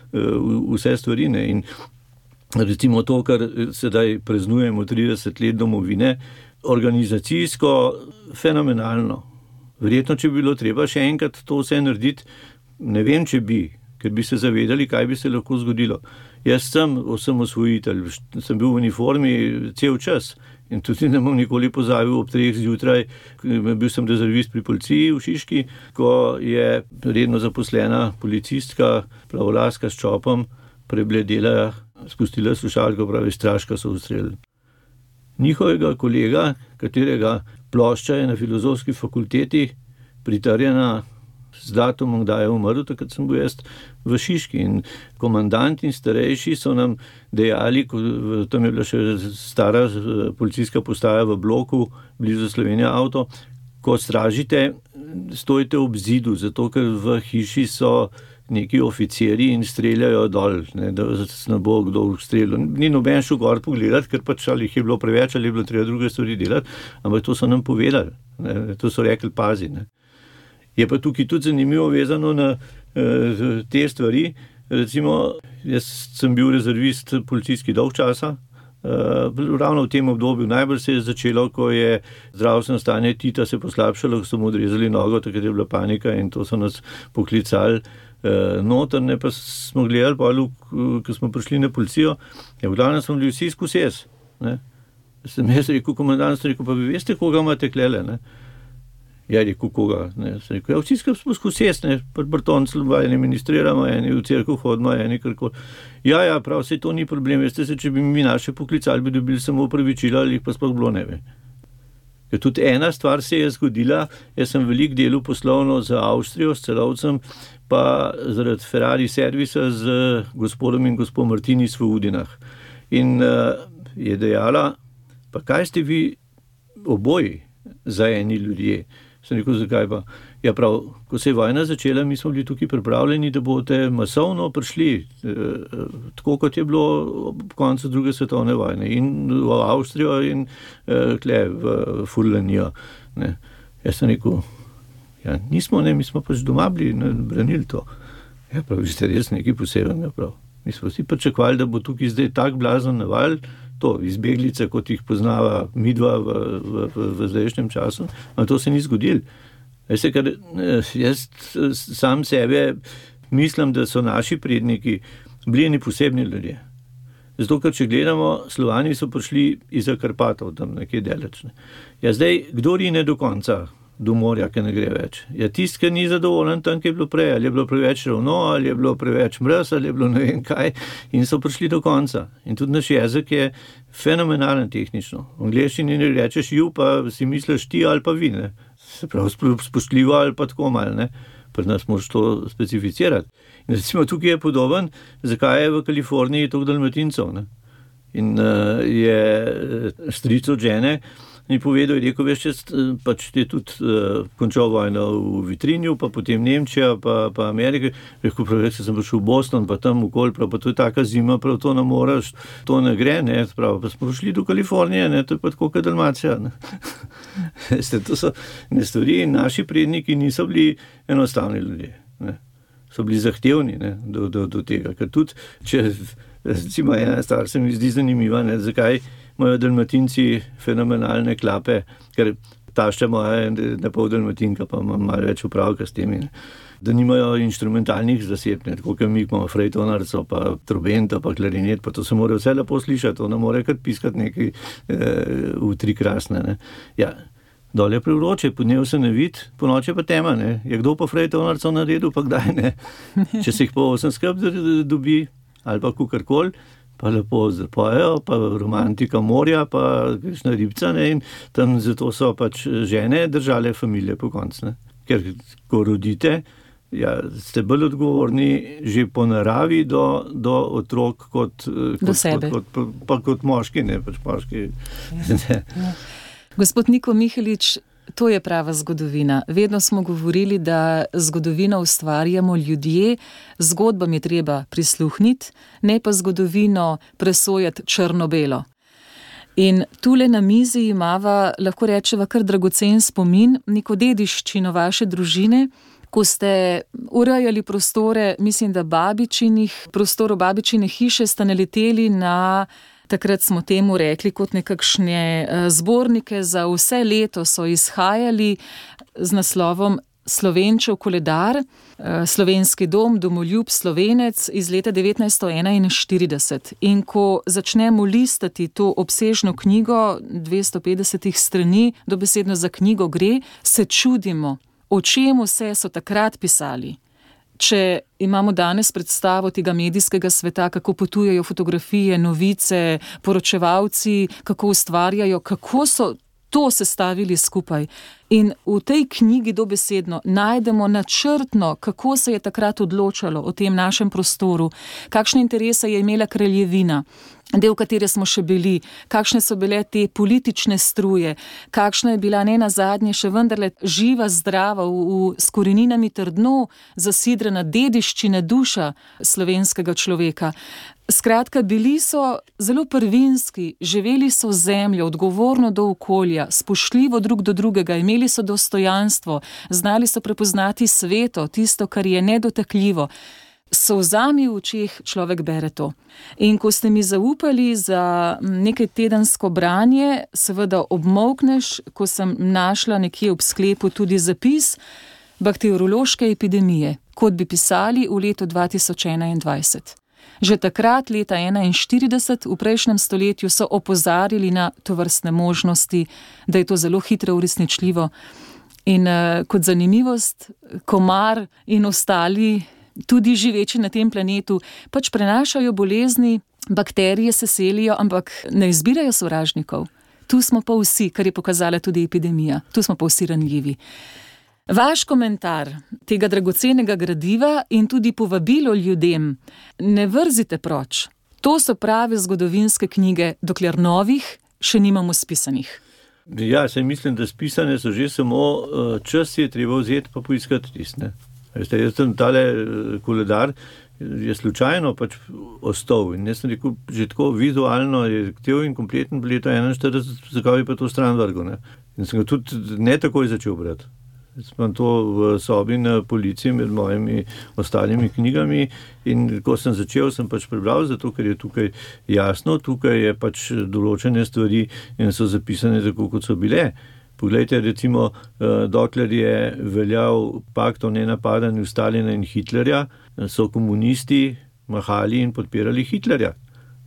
vse stvari. Ne. In recimo to, kar sedaj praznujemo 30 let domovine, organizacijsko fenomenalno. Verjetno, če bi bilo treba še enkrat to vse narediti, ne vem, če bi, ker bi se zavedali, kaj bi se lahko zgodilo. Jaz sem osamosvojitelj, sem bil v uniformi cel čas in tudi ne bom nikoli pozabil ob 3 zjutraj, bil sem rezervist pri policiji v Šiški, ko je redno zaposlena policistka, plavolaska s čopom, prebledela, spustila slušalko, pravi, straška so ustrelili. Njihovega kolega, katerega plošča je na filozofski fakulteti pritrjena z datumom, kdaj je umrl, takrat sem bil jaz v Šiški. In komandant in starejši so nam dejali, tam je bila še stara policijska postaja v bloku, blizu Slovenija avto, ko stražite, stojite ob zidu, zato ker v hiši so neki oficiri in streljajo dol, ne, da se ne bo kdo streljal. Ni noben šel gor pogledati, ker pač ali jih je bilo preveč, ali je bilo treba druge stvari delati, ampak to so nam povedali, ne, to so rekli, pazi. Ne. Je pa tukaj tudi zanimivo vezano na te stvari. Recimo, jaz sem bil rezervist policijski dolg časa. Ravno v tem obdobju najbolj se je začelo, ko je zdravstveno stanje Tita se poslabšalo, ko so mu odrezali nogo, takrat je bila panika in to so nas poklicali noter, ne, pa smo gledali, ko smo prišli na policijo, ja, v glavnem smo bili vsi skozi jaz. Sem jaz rekel, komandant, rekel, pa vi veste, koga imate klele, ne? Ja, rekel, koga, ne, sem rekel, ja, vsi smo skozi jaz, ne, pri Bartoncu eni ministriramo, eni v cerkev hodimo, eni karkoli. Ja, prav, sej to ni problem, veste se, če bi mi naše poklicali, bi dobili samo opravičila, ali jih pa sploh bilo ne ve. Ker tudi ena stvar se je zgodila, jaz sem veliko delal poslovno za Avstrijo, s Celovcem, pa zaradi Ferrari servisa z gospodom in gospod Martinis v Udinah. In je dejala, pa kaj ste vi oboji za eni ljudje? Sem rekel, zakaj pa? Ja, prav, ko se je vojna začela, mi smo bili tukaj pripravljeni, da boste masovno prišli, tako kot je bilo ob koncu druge svetovne vojne, in v Avstrijo in tle v Furlanijo. Jaz sem rekel, ja, nismo, ne, mi smo pač doma bili, branili to. Ja, prav, vi ste res nekaj posebnega, prav. Mi smo vsi pričakovali, da bo tukaj zdaj tak blazen naval, to, izbeglice, kot jih poznava midva v zdajšnjem času, ampak to se ni zgodilo. Veste, ker jaz sam sebe mislim, da so naši predniki bili eni posebni ljudje. Zato, ker če gledamo, Slovani so prišli iz Karpatov, tam nekje daleč. Ja, zdaj, kdo rine do konca do morja, ki ne gre več. Ja, tisti, ki ni zadovoljen tam, ki je bilo prej, ali je bilo preveč ravno, ali je bilo preveč mraz, ali je bilo ne vem kaj, in so prišli do konca. In tudi naš jezik je fenomenalen tehnično. V angleščini ne rečeš ju, pa si misliš ti ali pa vi, ne. Se pravi, spoštljivo ali pa tako malo, ne. Pri nas moraš to specificirati. In recimo tukaj je podoben, zakaj je v Kaliforniji toliko Dalmatincev, ne. In je stric od žene in povedal, je rekel, veš, pač je tudi končal vojno v Vitrinju, pa potem Nemčija, pa Amerika. Rekel, prav, sem prišel v Boston, pa tam okoli, pa to je taka zima, prav to ne moraš, to ne gre, ne, prav, pa smo prišli do Kalifornije, ne, to je pa tako kot Dalmacija, ne. To so ne stvari in naši predniki niso bili enostavni ljudje, ne. So bili zahtevni, ne, do tega, ker tudi, če recimo ena stvar se mi zdi zanimiva, ne, zakaj imajo Dalmatinci fenomenalne klape, ker tašča moja je na pol Dalmatinka, pa imam malo več upravka s temi, ne. Da nimajo inštrumentalnih zasedb, ne, tako kot mi imamo frejtonarco, pa trobento, pa klarinet, pa to se mora vse lepo slišati, ona mora kar piskati nekaj v tri krasne, ne. Ja, dol je prevroče, podnev se ne vidi, po noči pa tema, ne. Je kdo pa frejtonarco naredil, pa kdaj, ne. Če se jih po 8 skrb dobi, ali pa kukarkoli, pa lepo zapojejo, pa romantika morja, pa kakšna ribca, ne, in tam zato so pač žene držale familije po koncu, ne. Ker ko rodite, ja, ste bolj odgovorni že po naravi do otrok kot sebe. Kot moški, ne, pač moški. Ja. Gospod Niko Mihelič, to je prava zgodovina. Vedno smo govorili, da zgodovino ustvarjamo ljudje, zgodbam je treba prisluhniti, ne pa zgodovino presojati črno-belo. In tule na mizi imava, lahko rečeva, kar dragocen spomin, neko dediščino vaše družine, ko ste urejali prostore, mislim, da prostorov babičine hiše, ste naleteli na, takrat smo temu rekli, kot nekakšne zbornike za vse leto so izhajali z naslovom Slovenčev koledar, Slovenski dom, domoljub Slovenec iz leta 1941. In ko začnemo listati to obsežno knjigo, 250 strani, dobesedno za knjigo gre, se čudimo, o čemu vse so takrat pisali. Če imamo danes predstavo tega medijskega sveta, kako potujejo fotografije, novice, poročevalci, kako ustvarjajo, kako so to sestavili skupaj. In v tej knjigi dobesedno najdemo načrtno, kako se je takrat odločalo o tem našem prostoru, kakšne interese je imela kraljevina, del katere smo še bili, kakšne so bile te politične struje, kakšna je bila ne nazadnje še vendarle živa, zdrava, s koreninami trdno zasidrana dediščina duša slovenskega človeka. Skratka, bili so zelo prvinski, živeli so zemljo, odgovorno do okolja, spoštljivo drug do drugega, imeli so dostojanstvo, znali so prepoznati sveto, tisto, kar je nedotakljivo. S solzami v očeh človek bere to. In ko ste mi zaupali za nekaj tedensko branje, seveda obmolkneš, ko sem našla nekje ob sklepu tudi zapis bakteriološke epidemije, kot bi pisali v letu 2021. Že takrat, leta 1941, v prejšnjem stoletju, so opozarjali na tovrstne možnosti, da je to zelo hitro uresničljivo. In kot zanimivost, komar in ostali, tudi živeči na tem planetu, pač prenašajo bolezni, bakterije se selijo, ampak ne izbirajo sovražnikov. Tu smo pa vsi, kar je pokazala tudi epidemija. Tu smo pa vsi ranljivi. Vaš komentar tega dragocenega gradiva in tudi povabilo ljudem, ne vrzite proč. To so prave zgodovinske knjige, dokler novih še nimamo spisanih. Ja, saj mislim, da spisane so že samo čas je treba vzeti pa poiskati tiste. Veste, jaz sem tale koledar je slučajno pač ostal in jaz sem rekel, že tako vizualno je aktiv in kompleten v leto 41, zakaj bi pa to stran vrgel, ne. In sem ga tudi ne takoj začel brati. Sem to v sobi na policiji med mojimi ostalimi knjigami in ko sem začel, sem pač prebral, zato ker je tukaj jasno, tukaj je pač določene stvari in so zapisane tako, kot so bile. Poglejte, recimo, dokler je veljal pakt o nenapadanju Stalina in Hitlerja, so komunisti mahali in podpirali Hitlerja. Ne?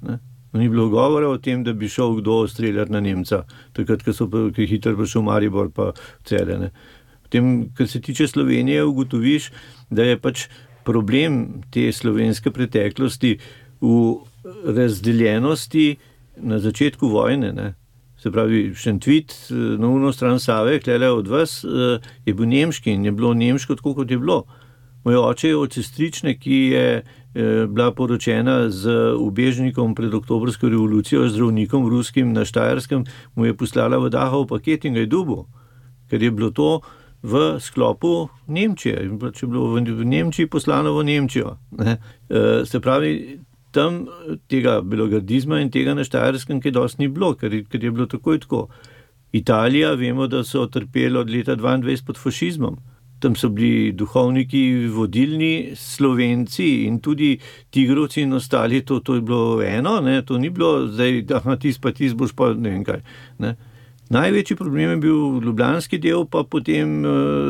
Ni bilo govora o tem, da bi šel kdo streljati na Nemca, takrat, ko je Hitler prišel v Maribor pa Celje, ne. Potem, kar se tiče Slovenije, ugotoviš, da je pač problem te slovenske preteklosti v razdeljenosti na začetku vojne, ne. Se pravi, Šentvid na uno stran Save, klele od vas, je bil nemški in je bilo nemško tako, kot je bilo. Moj oče je od sestrične, ki je bila poročena z ubežnikom pred oktobrsko revolucijo, zdravnikom ruskim na Štajerskem, mu je poslala v Dachau paket in ga je dobil, ker je bilo to v sklopu Nemčije. Če je bilo v Nemčiji poslano v Nemčijo. Ne. Se pravi, tam tega belogardizma in tega na Štajerskem, ki dosti ni bilo, ker je bilo takoj tako. Italija, vemo, da so trpeli od leta 22 pod fašizmom. Tam so bili duhovniki vodilni, Slovenci in tudi Tigrovci in ostali, to je bilo eno, ne, to ni bilo zdaj, tis boš pa ne vem kaj. Ne. Največji problem je bil ljubljanski del, pa potem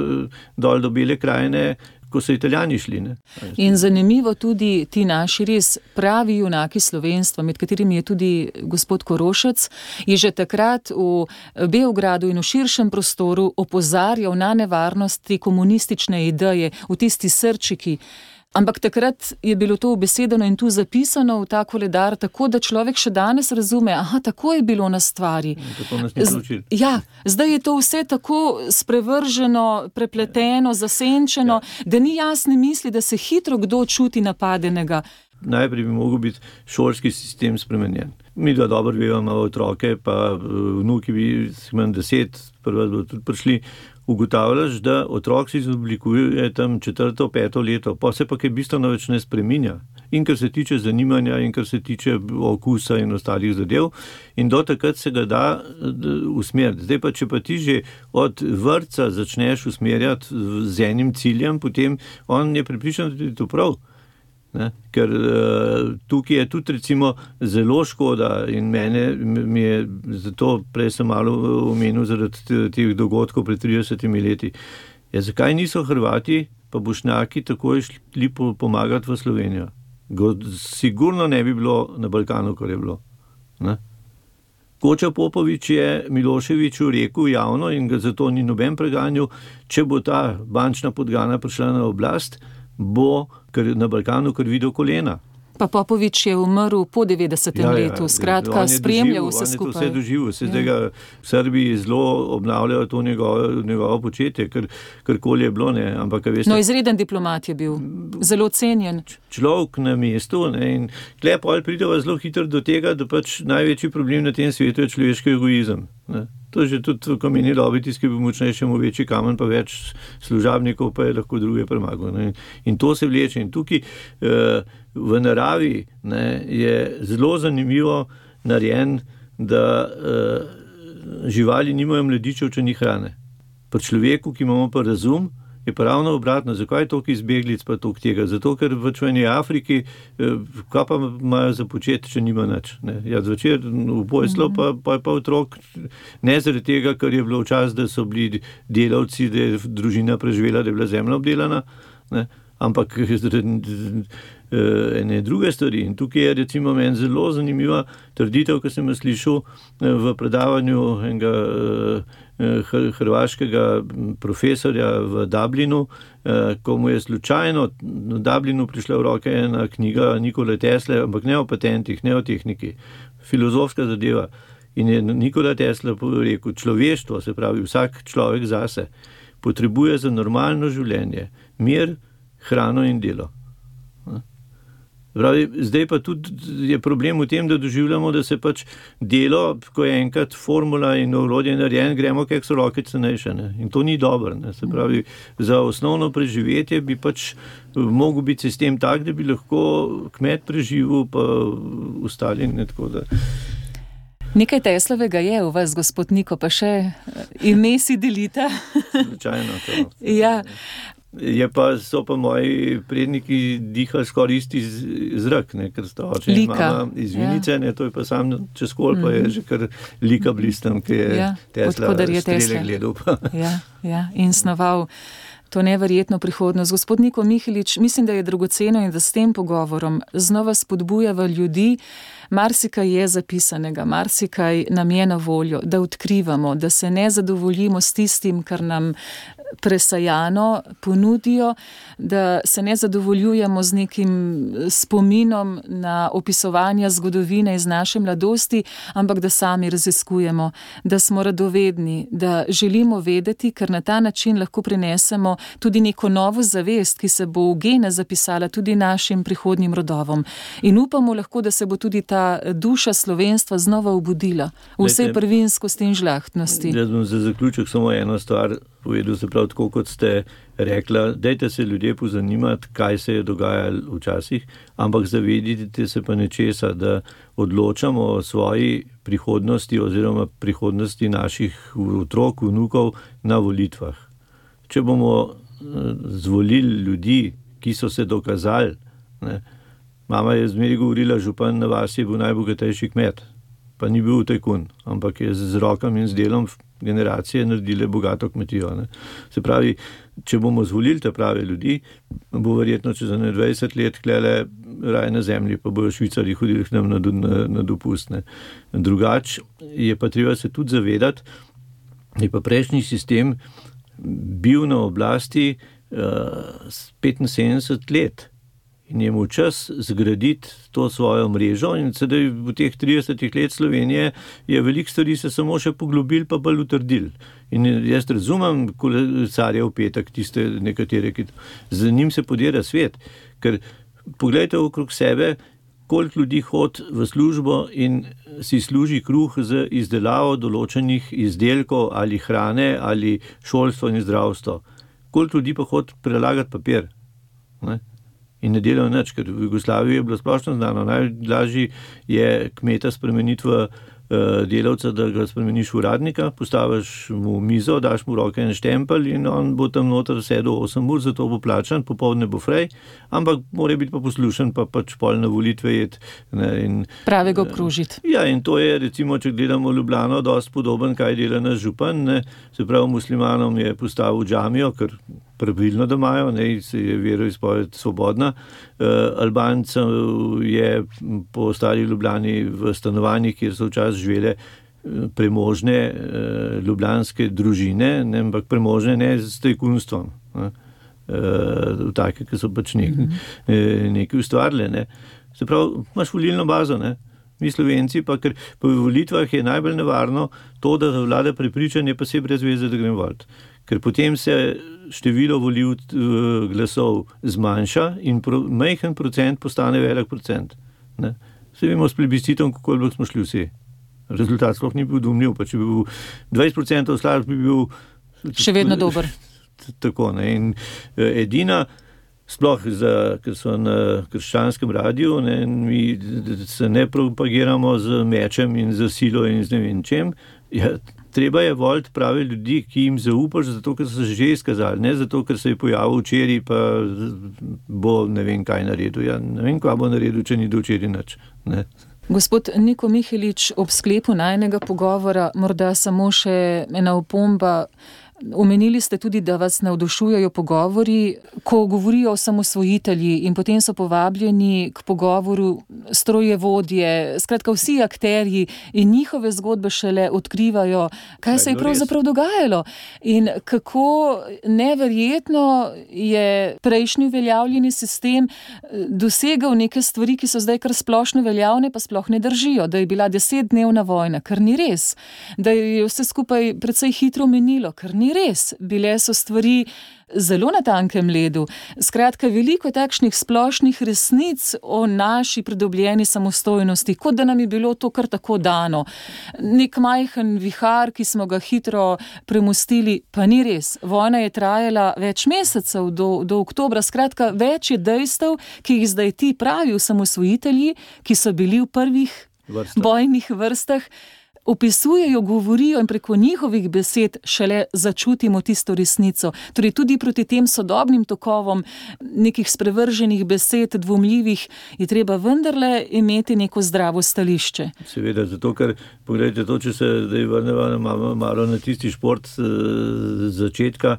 dol do Bele krajine, ko so Italijani šli. Ne. In zanimivo tudi ti naši res pravi junaki slovenstva, med katerimi je tudi gospod Korošec, je že takrat v Beogradu in v širšem prostoru opozarjal na nevarnosti komunistične ideje v tisti srčiki. Ampak takrat je bilo to ubesedeno in tu zapisano v ta koledar, tako da človek še danes razume, tako je bilo na stvari. Tako nas ni naučili. Ja, zdaj je to vse tako sprevrženo, prepleteno, zasenčeno, da ni jasne misli, da se hitro kdo čuti napadenega. Najprej bi mogel biti šolski sistem spremenjen. Mi da dobro vemo otroke, pa vnuki bi imeli 10, prva bodo tudi prišli, ugotavljaš, da otrok si izoblikuje tam 4., 5. leto, pa se pa kaj bistveno več ne spreminja. In kar se tiče zanimanja, in kar se tiče okusa in ostalih zadev, in do takrat se ga da usmeriti. Zdaj pa, če pa ti že od vrtca začneš usmerjati z enim ciljem, potem on je prepričan, da je to prav. Ne? Ker tukaj je tudi recimo zelo škoda in mi je zato prej sem malo omenil zaradi teh dogodkov pred 30 leti. Ja, zakaj niso Hrvati pa Bošnjaki takoj šli pomagati v Slovenijo? Sigurno ne bi bilo na Balkanu, kar je bilo. Ne? Koča Popovič je Miloševiču rekel javno in ga zato ni noben preganjal, če bo ta bančna podgana prišla na oblast, bo na Balkanu krvi do kolena. Pa Popovič je umrl po 90. letu, skratka spremljal vse skupaj. On je to vse doživel, zdaj ga v Srbiji zelo obnavljajo to njegovo početje, karkoli je bilo, ne, ampak veste. No, izreden diplomat je bil, zelo cenjen. Človek na mestu, ne, in tle pol prideva zelo hitro do tega, da pač največji problem na tem svetu je človeški egoizem, ne. To je že tudi, ko meni lobitiski bi močnejšemu večji kamen, pa več služabnikov pa je lahko druge premagal. Ne. In to se vleče. In tukaj v naravi, ne, je zelo zanimivo narejen, da živali nimajo mladičev, če ni hrane. Pri človeku, ki imamo pa razum, je pa ravno obratno. Zakaj je toliko izbeglic pa toliko tega? Zato, ker v čveni Afriki, kaj pa imajo za početi, če nima nič? Ne? Ja, zvečer v pojslo, pa je pa otrok, ne zaradi tega, ker je bilo včas, da so bili delavci, da je družina preživela, da je bila zemlja obdelana, ne? Ampak ene druge stvari. In tukaj je recimo meni zelo zanimiva trditev, ki sem jo slišal v predavanju enega hrvaškega profesorja v Dublinu, ko mu je slučajno v Dublinu prišla v roke ena knjiga Nikole Tesle, ampak ne o patentih, ne o tehniki, filozofska zadeva. In je Nikola Tesla rekel, človeštvo, se pravi vsak človek zase, potrebuje za normalno življenje mir, hrano in delo. Pravi, zdaj pa tudi je problem v tem, da doživljamo, da se pač delo, ko je enkrat formula in orodje narejen, gremo kak so roke cenejše. Ne? In to ni dobro. Ne? Se pravi, za osnovno preživetje bi pač mogel biti sistem tak, da bi lahko kmet preživel, pa ostali ne tako da. Nekaj Teslovega je v vas, gospod Niko, pa še ime si delite. Slučajno to. Ja. So pa moji predniki dihali skoraj isti zrak, ne, ker sta oče in mama iz Vinice, ne, to je pa sam čez kol, pa je že kar lika blistam, ki je Tesla strele gledal. Ja, in snoval to neverjetno prihodnost. Gospod Niko Mihelič, mislim, da je dragoceno in da s tem pogovorom znova spodbujava ljudi. Marsikaj je zapisanega, marsikaj nam je na voljo, da odkrivamo, da se ne zadovoljimo s tistim, kar nam presajano ponudijo, da se ne zadovoljujemo z nekim spominom na opisovanja zgodovine iz naše mladosti, ampak da sami raziskujemo, da smo radovedni, da želimo vedeti, ker na ta način lahko prinesemo tudi neko novo zavest, ki se bo v gene zapisala tudi našim prihodnjim rodovom. In upamo lahko, da se bo tudi ta duša slovenstva znova obudila v vsej prvinskosti in žlahtnosti. Jaz bom za zaključek samo eno stvar povedal, se pravi tako, kot ste rekla, dajte se ljudje pozanimati, kaj se je dogajalo včasih, ampak zavedite se pa nečesa, da odločamo o svoji prihodnosti oziroma prihodnosti naših otrok, vnukov na volitvah. Če bomo zvolili ljudi, ki so se dokazali, ne, mama je zmeri govorila, župan na vasi je bil najbogatejši kmet, pa ni bil tajkun, ampak je z rokami in z delom generacije naredile bogato kmetijo. Ne. Se pravi, če bomo zvolili te prave ljudi, bo verjetno čez 20 let klele raj na zemlji, pa bojo Švicari hodili k nam na dopust. Ne. Drugač je pa treba se tudi zavedati, je pa prejšnji sistem bil na oblasti 75 let. In je mu čas zgraditi to svojo mrežo in sedaj v teh 30 let Slovenije je veliko stvari se samo še poglobil pa bolj utrdil. In jaz razumem kolesarje v petek, tiste nekatere, ki za njim se podira svet, ker pogledajte okrog sebe, koliko ljudi hodi v službo in si služi kruh z izdelavo določenih izdelkov ali hrane ali šolstvo in zdravstvo. Koliko ljudi pa hodi prelagati papir, ne? In ne delajo nič, ker v Jugoslaviji je bilo splošno znano. Najlažji je kmeta spremeniti v delavca, da ga spremeniš v uradnika, postaviš mu mizo, daš mu roke en štempelj in on bo tam noter sedel 8 ur, zato bo plačan, popoldne bo frej, ampak mora biti pa poslušen, pa pač pol na volitve jeti. Pravega obkrožiti. Ja, in to je, recimo, če gledamo Ljubljano, dosti podoben, kaj dela naš župan. Ne. Se pravi, muslimanom je postavil džamijo, ker pravilno, da imajo, ne, se je veroizpoved svobodna. Albancev je po stari Ljubljani v stanovanjih, kjer so včasih živele premožne ljubljanske družine, ne, ampak premožne ne s tajkunstvom. Take, ki so pač nekaj ustvarile. Ne. Se pravi, imaš volilno bazo, ne. Mi Slovenci pa, ker po volitvah je najbolj nevarno to, da vlada prepričanje, pa se brez veze, da grem voliti. Ker potem se število glasov zmanjša in majhen procent postane velik procent. Ne. Se vemo s plebiscitom, kako smo šli vsi. Rezultat sploh ni bil domljiv, pa če bi bil 20% slab, bi bil še vedno dober. Tako, ne. In edina, sploh ker so na krščanskem radiju, ne, mi se ne propagiramo z mečem in z silo in z ne vem čem, treba je voliti prave ljudi, ki jim zaupaš, zato ker so se že izkazali, ne zato, ker se je pojavil včeraj, pa bo ne vem kaj naredil. Ja, ne vem, kaj bo naredil, če ni do včeraj nič. Ne. Gospod Niko Mihelič, ob sklepu najnega pogovora morda samo še ena opomba. Omenili ste tudi, da vas navdušujejo pogovori, ko govorijo osamosvojitelji in potem so povabljeni k pogovoru strojevodje, skratka vsi akterji in njihove zgodbe šele odkrivajo, kaj se je pravzaprav dogajalo in kako neverjetno je prejšnji uveljavljeni sistem dosegal neke stvari, ki so zdaj kar splošno veljavne, pa sploh ne držijo, da je bila 10-dnevna vojna, kar ni res, da je vse skupaj precej hitro minilo, kar ni res, bile so stvari zelo na tankem ledu. Skratka, veliko takšnih splošnih resnic o naši pridobljeni samostojnosti, kot da nam je bilo to kar tako dano. Nek majhen vihar, ki smo ga hitro premostili, pa ni res. Vojna je trajala več mesecev do oktobra. Skratka, več je dejstev, ki jih zdaj ti pravi osamosvojitelji, ki so bili v prvih bojnih vrstah, opisujejo, govorijo in preko njihovih besed šele začutimo tisto resnico. Torej tudi proti tem sodobnim tokovom nekih sprevrženih besed, dvomljivih, je treba vendarle imeti neko zdravo stališče. Seveda, zato ker, pogledajte to, če se zdaj vrneva malo na tisti šport z začetka,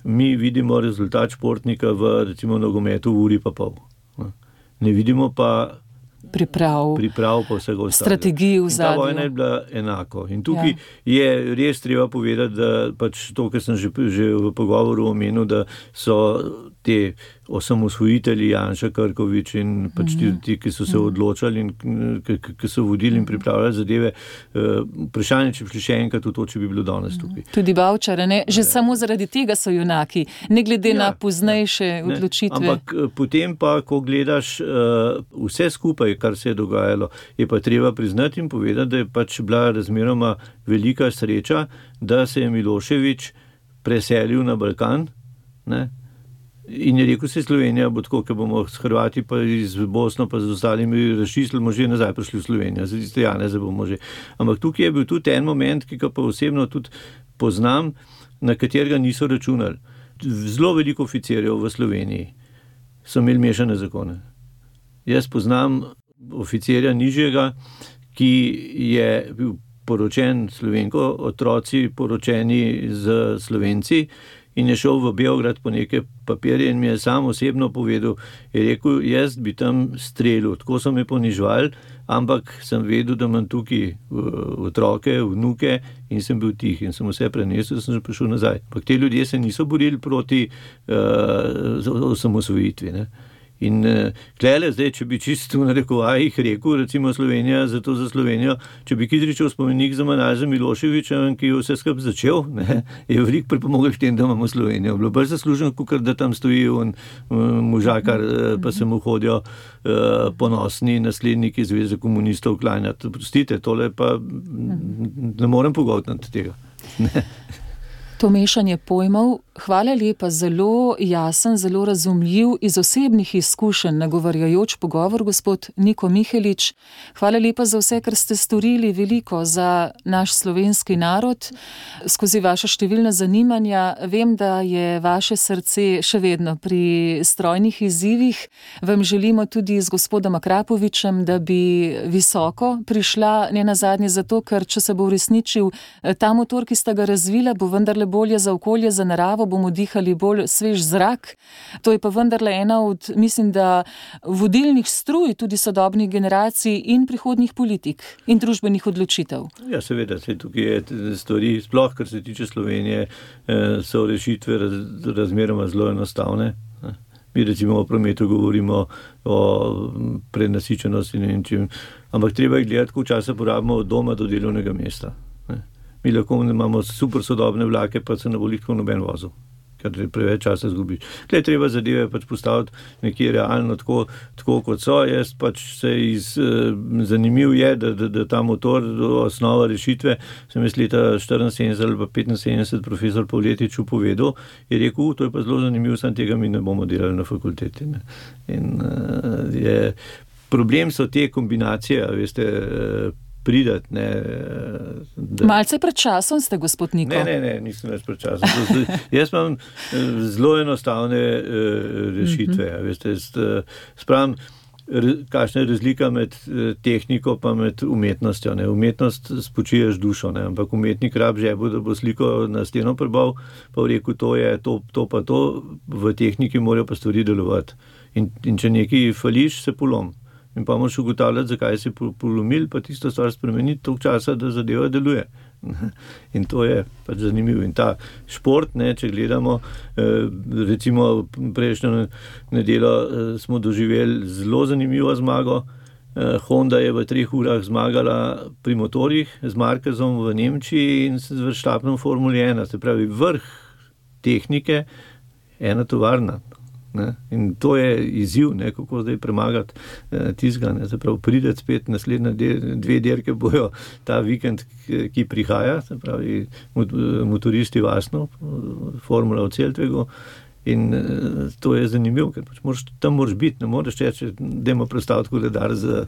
mi vidimo rezultat športnika v recimo nogometu v uri pa pol. Ne vidimo pa priprav pa vsega ostalega. Strategij v zadju. Ta vojna je bila enako. In tukaj je res treba povedati, da pač to, kar sem že v pogovoru omenil, da so te osamosvojitelji Janša Krkovič in pač ti, ki so se odločali in ki so vodili in pripravljali zadeve. Vprašanje, če bi šli še enkrat v to, če bi bilo danes tukaj. Tudi Bavčar, ne? Že samo zaradi tega so junaki, ne glede na poznejše odločitve. Ampak potem pa, ko gledaš vse skupaj, kar se je dogajalo, je pa treba priznati in povedati, da je pač bila razmeroma velika sreča, da se je Milošević preselil na Balkan, ne? In je rekel, se Slovenija bo tako, ker bomo s Hrvati pa iz Bosno pa z ostalimi razčistili, bomo že nazaj prišli v Slovenijo, z tiste Janeze bomo že. Ampak tukaj je bil tudi en moment, ki ga pa osebno tudi poznam, na katerega niso računali. Zelo veliko oficirjev v Sloveniji so imeli mešane zakone. Jaz poznam oficirja nižjega, ki je bil poročen Slovenko, otroci poročeni z Slovenci, in je šel v Beograd po neke papirje in mi je sam osebno povedal, je rekel, jaz bi tam streljal, tako so me ponižvali, ampak sem vedel, da imam tukaj otroke, vnuke in sem bil tih in sem vse prenesel, sem že prišel nazaj. Ampak te ljudje se niso borili proti osamosvojitvi, ne. In klele zdaj, če bi čisto v narekovajih rekel, recimo Slovenija, zato za Slovenijo, če bi Kidričev spomenik za Manaza Miloševića, ki je vse skupaj začel, ne, je veliko pripomogel k tem, da imamo Slovenijo. Bilo bolj zaslužen, kakor da tam stoji možakar, pa se mu hodijo ponosni nasledniki Zveze komunistov klanjati. Prostite, tole pa ne morem pogotniti tega. To mešanje pojmov, hvala lepa, zelo jasen, zelo razumljiv, iz osebnih izkušenj nagovarjajoč pogovor, gospod Niko Mihelič. Hvala lepa za vse, kar ste storili veliko za naš slovenski narod. Skozi vaša številna zanimanja vem, da je vaše srce še vedno pri strojnih izzivih. Vam želimo tudi z gospodom Akrapovičem, da bi visoko prišla, ne nazadnje zato, ker če se bo uresničil ta motor, ki sta ga razvila, bo vendarle bolje za okolje, za naravo, bomo dihali bolj svež zrak. To je pa vendarle ena od, mislim, da vodilnih struj tudi sodobnih generacij in prihodnjih politik in družbenih odločitev. Ja, seveda, tukaj je stvari, sploh kar se tiče Slovenije, so rešitve razmeroma zelo enostavne. Mi recimo o prometu govorimo o prenasičenosti, ne vem čim, ampak treba je gledati, koliko časa porabimo od doma do delovnega mesta. Mi lahko imamo super sodobne vlake, pa se ne bo lahko noben vozil, ker preveč časa zgubiš. Tukaj treba zadeve pač postaviti nekje realno tako kot so. Jaz pač zanimiv je, da ta motor, osnova rešitve, sem jaz leta 74 ali pa 75 profesor Pavletič povedal, je rekel, to je pa zelo zanimivo, sam tega mi ne bomo delali na fakulteti. Ne. In problem so te kombinacije, veste, pridati, ne. Malce pred časom ste, gospod Niko? Ne, nisem več pred časom. Jaz imam zelo enostavne rešitve. Veste, spravim, kakšna je razlika med tehniko pa med umetnostjo. Ne. Umetnost spočiješ dušo, ne. Ampak umetnik rabi žebu, da bo sliko na steno prebal, pa v reku, to je to pa to, v tehniki morajo pa stvari delovati. In če nekaj fališ, se polom. In pa moraš ugotavljati, zakaj si polomil, pa tisto stvar spremeniti toliko časa, da zadeva deluje. In to je pač zanimivo. In ta šport, ne, če gledamo, recimo prejšnjo nedeljo smo doživeli zelo zanimivo zmago. Honda je v 3 urah zmagala pri motorjih z Marquezom v Nemčiji in z Verstappenom v Formuli 1. Se pravi, vrh tehnike, ena tovarna. Ne? In to je izziv, ne, kako zdaj premagati tizga, ne, se pravi, prideti spet naslednje 2 dirke bojo ta vikend, ki prihaja, se pravi, motoristi Vasno, Formula v Celtvegu, in to je zanimivo, ker pač tam moraš biti, ne moreš reči, dajmo predstaviti koledar za...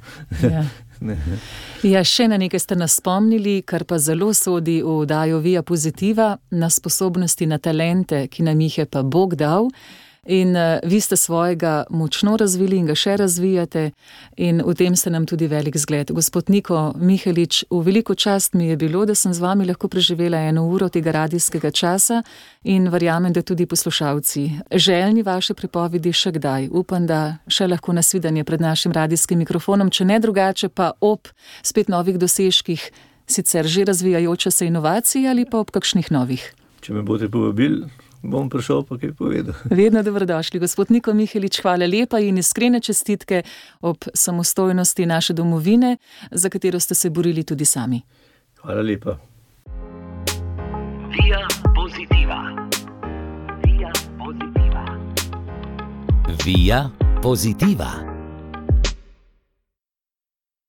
Ja, še na nekaj ste nas spomnili, kar pa zelo sodi v oddajo Via Positiva, na sposobnosti, na talente, ki nam jih je pa Bog dal. In vi ste svojega močno razvili in ga še razvijate in v tem ste nam tudi velik zgled. Gospod Niko Mihelič, v veliko čast mi je bilo, da sem z vami lahko preživela 1 uro tega radijskega časa in verjamem, da tudi poslušalci. Željni vaše pripovedi še kdaj. Upam, da še lahko nasvidenje pred našim radijskim mikrofonom, če ne drugače pa ob spet novih dosežkih, sicer že razvijajoče se inovacije ali pa ob kakšnih novih. Če me boste povabili, bom prišel pa kaj povedal. Vedno dobrodošli. Gospod Niko Mihelič, hvala lepa in iskrene čestitke ob samostojnosti naše domovine, za katero ste se borili tudi sami. Hvala lepa. Via Positiva. Via Positiva. Via Positiva.